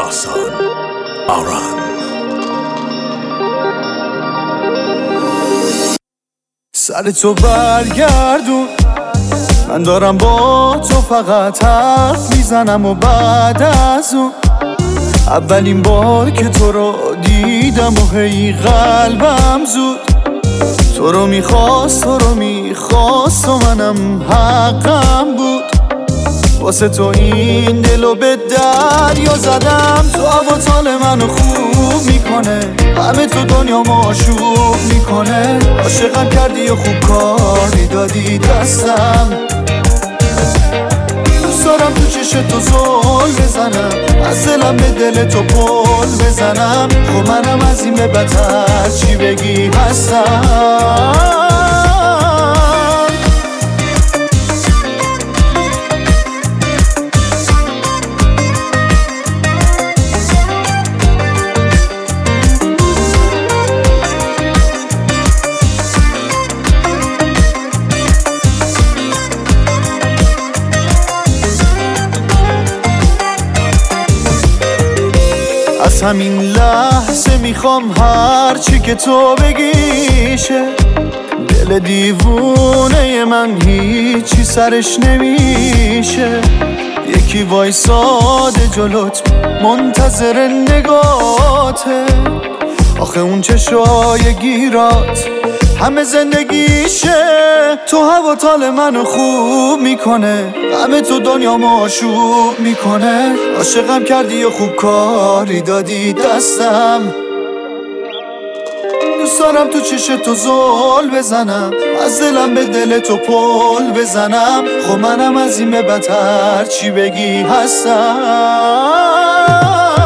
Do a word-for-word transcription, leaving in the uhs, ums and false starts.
ساسان آران. سر تو برگردون، من دارم با تو فقط حرف میزنم و بعد از اون اولین بار که تو رو دیدم و هی قلبم زود تو رو میخواست تو رو میخواست و منم حقم بود واسه تو این دلو به دریا زدم. تو هواتال منو خوب میکنه، همه تو دنیا ماشوب میکنه. عاشقم کردی و خوب کاری دادی دستم. دوست دارم تو چشت تو زل بزنم، از دلم به دل تو پل بزنم. خب منم از این به بدتر چی بگی هستم. از همین لحظه میخوام هر چی که تو بگیشه. دل دیوونه من هیچی سرش نمیشه. یکی وایساده جلوت منتظر نگاته، آخه اون چشای گیرات همه زندگیشه. تو هواتال منو خوب میکنه، همه تو دنیا ماشوب میکنه. عاشقم کردی و خوب کاری دادی دستم. دوست دارم تو چشت تو زل بزنم، از دلم به دل تو پل بزنم. خب منم از این به بدتر چی بگی هستم.